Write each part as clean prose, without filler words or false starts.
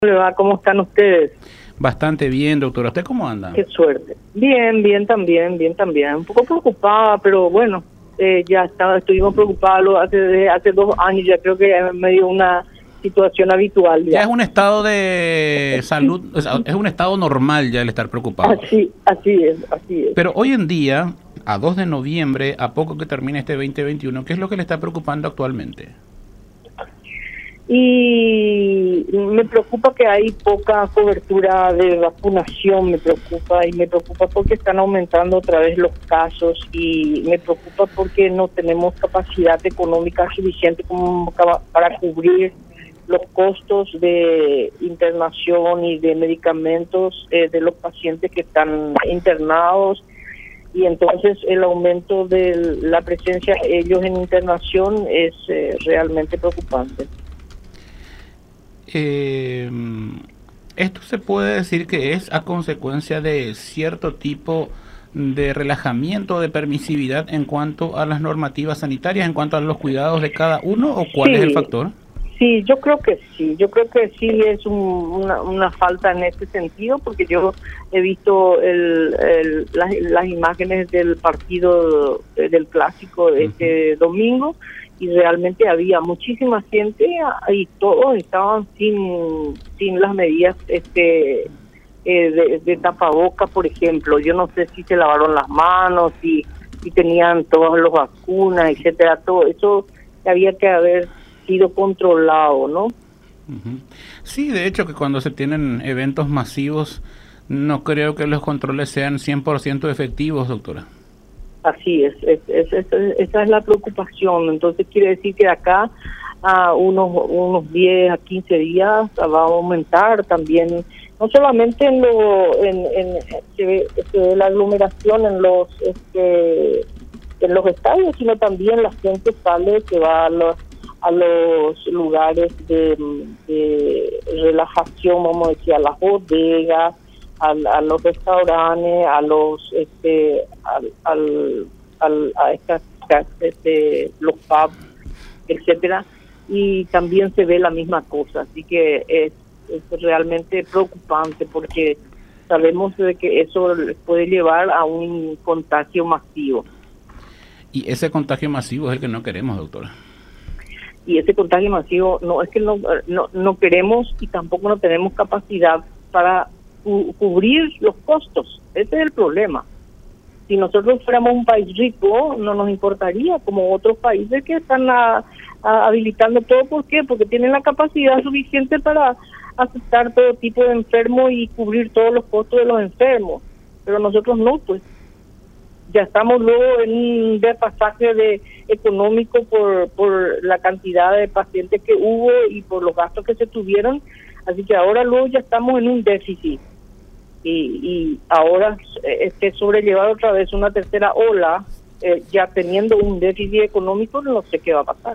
¿Le va? ¿Cómo están ustedes? Bastante bien, doctora. ¿Usted cómo anda? Qué suerte. Bien, bien también, bien también. Un poco preocupada, pero bueno, estuvimos preocupados hace 2 años, ya creo que es medio una situación habitual Ya ya. es un estado de salud, o sea, es un estado normal ya el estar preocupado. Así es. Pero hoy en día, a 2 de noviembre, a poco que termine este 2021, ¿qué es lo que le está preocupando actualmente? Y me preocupa que hay poca cobertura de vacunación, me preocupa porque están aumentando otra vez los casos y me preocupa porque no tenemos capacidad económica suficiente como para cubrir los costos de internación y de medicamentos de los pacientes que están internados, y entonces el aumento de la presencia de ellos en internación es realmente preocupante. Esto se puede decir que es a consecuencia de cierto tipo de relajamiento, de permisividad en cuanto a las normativas sanitarias, en cuanto a los cuidados de cada uno, ¿o cuál es el factor? Sí, yo creo que sí es una falta en este sentido, porque yo he visto las imágenes del partido del clásico de este domingo, y realmente había muchísima gente y todos estaban sin las medidas de tapaboca, por ejemplo. Yo no sé si se lavaron las manos, si tenían todas las vacunas, etcétera. Todo eso había que haber sido controlado, ¿no? Sí, de hecho que cuando se tienen eventos masivos, no creo que los controles sean 100% efectivos, doctora. Así esa es la preocupación. Entonces quiere decir que de acá a unos 10 a 15 días va a aumentar también, no solamente se ve la aglomeración en los estadios, sino también la gente se va a los lugares de relajación, vamos a decir, a las bodegas, a los restaurantes, a los los pubs, etcétera, y también se ve la misma cosa. Así que es realmente preocupante, porque sabemos de que eso puede llevar a un contagio masivo. Y ese contagio masivo es el que no queremos, doctora. Y ese contagio masivo no es que no queremos, y tampoco no tenemos capacidad para cubrir los costos. Ese es el problema. Si nosotros fuéramos un país rico, no nos importaría, como otros países que están habilitando todo. ¿Por qué? Porque tienen la capacidad suficiente para aceptar todo tipo de enfermos y cubrir todos los costos de los enfermos. Pero nosotros no, pues. Ya estamos luego en un desfasaje económico por la cantidad de pacientes que hubo y por los gastos que se tuvieron. Así que ahora luego ya estamos en un déficit. Y ahora sobrellevar otra vez una tercera ola, ya teniendo un déficit económico, no sé qué va a pasar.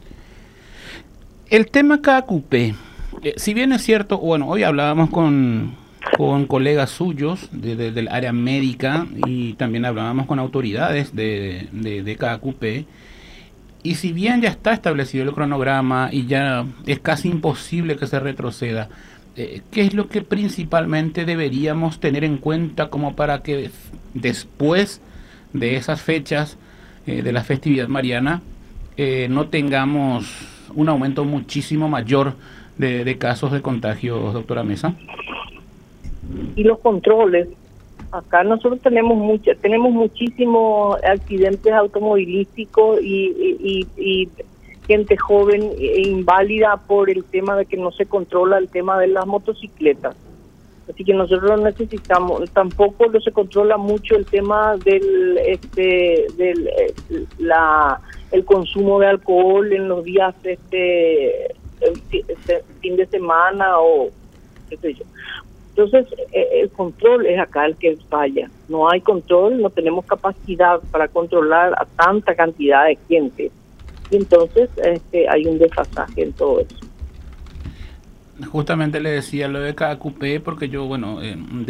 El tema KQP, si bien es cierto, bueno, hoy hablábamos con colegas suyos del área médica, y también hablábamos con autoridades de KQP, y si bien ya está establecido el cronograma y ya es casi imposible que se retroceda, ¿qué es lo que principalmente deberíamos tener en cuenta como para que después de esas fechas de la festividad mariana no tengamos un aumento muchísimo mayor de casos de contagios, doctora Mesa? Y los controles. Acá nosotros tenemos muchísimos accidentes automovilísticos y gente joven e inválida por el tema de que no se controla el tema de las motocicletas. Así que nosotros necesitamos, tampoco no se controla mucho el tema el consumo de alcohol en los días fin de semana o qué sé yo. Entonces, el control es acá el que falla. No hay control, no tenemos capacidad para controlar a tanta cantidad de gente. Y entonces hay un desfasaje en todo eso. Justamente le decía lo de KQP porque yo, bueno,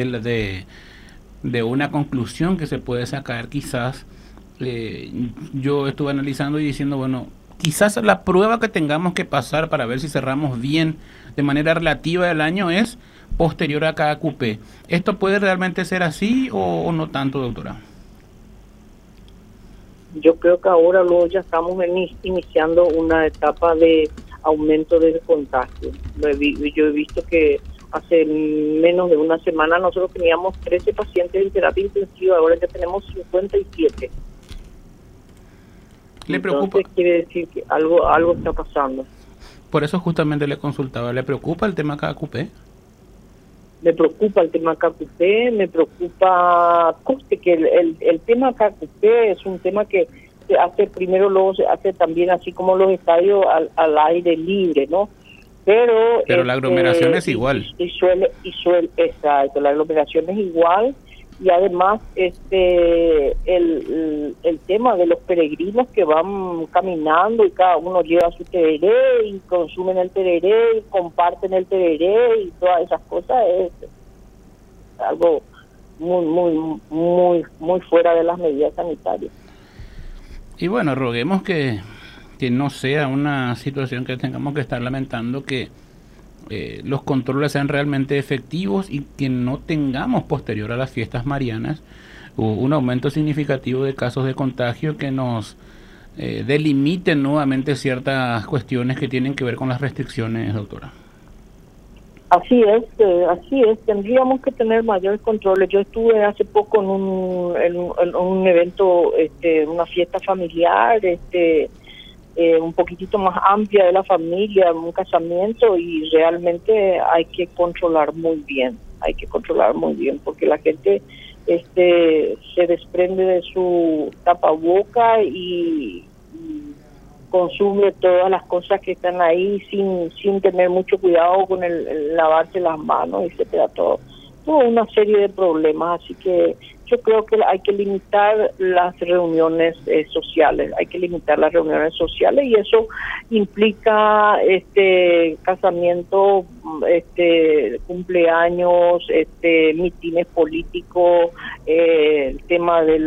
de una conclusión que se puede sacar quizás, yo estuve analizando y diciendo, bueno, quizás la prueba que tengamos que pasar para ver si cerramos bien de manera relativa el año es posterior a cada cupé. ¿Esto puede realmente ser así o no tanto, doctora? Yo creo que ahora luego ya estamos iniciando una etapa de aumento del contagio. Yo he visto que hace menos de una semana nosotros teníamos 13 pacientes en terapia intensiva, ahora ya tenemos 57. ¿Le preocupa? Entonces quiere decir que algo está pasando. Por eso justamente le consultaba, ¿le preocupa el tema cada cupé? Me preocupa el tema KQP, me preocupa que el tema KQP es un tema que se hace primero, luego se hace también así como los estadios al aire libre, ¿no? Pero la aglomeración es igual. Y suele, exacto, la aglomeración es igual. Y además el tema de los peregrinos que van caminando y cada uno lleva su tereré y consumen el tereré y comparten el tereré y todas esas cosas es algo muy fuera de las medidas sanitarias. Y bueno, roguemos que no sea una situación que tengamos que estar lamentando, que los controles sean realmente efectivos y que no tengamos posterior a las fiestas marianas un aumento significativo de casos de contagio que nos delimiten nuevamente ciertas cuestiones que tienen que ver con las restricciones, doctora. Así es, tendríamos que tener mayores controles. Yo estuve hace poco en un evento, una fiesta familiar, un poquitito más amplia de la familia, un casamiento, y realmente hay que controlar muy bien, porque la gente se desprende de su tapaboca y consume todas las cosas que están ahí sin tener mucho cuidado con el lavarse las manos, etcétera, toda una serie de problemas. Así que yo creo que hay que limitar las reuniones sociales, y eso implica casamiento, cumpleaños, mítines políticos, el tema de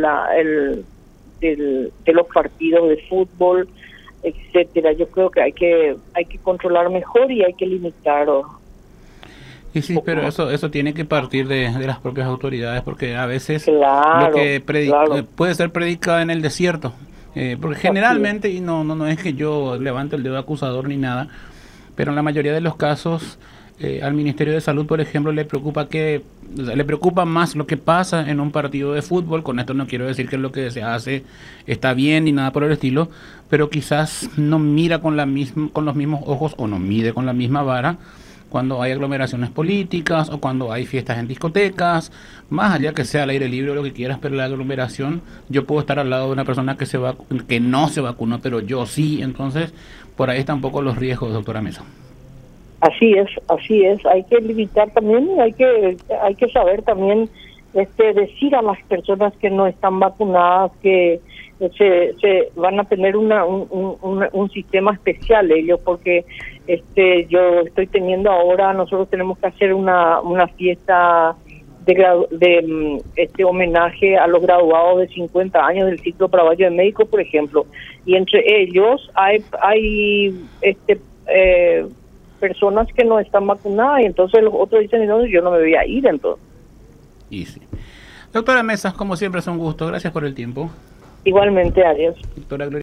los partidos de fútbol, etcétera. Yo creo que hay que controlar mejor y hay que limitar. Y sí, pero eso tiene que partir de las propias autoridades, porque a veces claro, lo que puede ser predicado en el desierto, porque generalmente, y no es que yo levante el dedo acusador ni nada, pero en la mayoría de los casos al Ministerio de Salud, por ejemplo, le preocupa más lo que pasa en un partido de fútbol. Con esto no quiero decir que lo que se hace está bien ni nada por el estilo, pero quizás no mira con los mismos ojos o no mide con la misma vara cuando hay aglomeraciones políticas o cuando hay fiestas en discotecas, más allá que sea al aire libre o lo que quieras, pero la aglomeración, yo puedo estar al lado de una persona que no se vacunó, pero yo sí. Entonces por ahí están un poco los riesgos, doctora Mesa. Así es, hay que limitar también, hay que saber también decir a las personas que no están vacunadas que se van a tener un sistema especial ellos, porque yo estoy teniendo ahora, nosotros tenemos que hacer una fiesta de homenaje a los graduados de 50 años del ciclo Paraguayo de Médicos, por ejemplo, y entre ellos hay personas que no están vacunadas, y entonces los otros dicen, no, yo no me voy a ir entonces. Y sí. Doctora Mesa, como siempre es un gusto, gracias por el tiempo. Igualmente, adiós. Doctora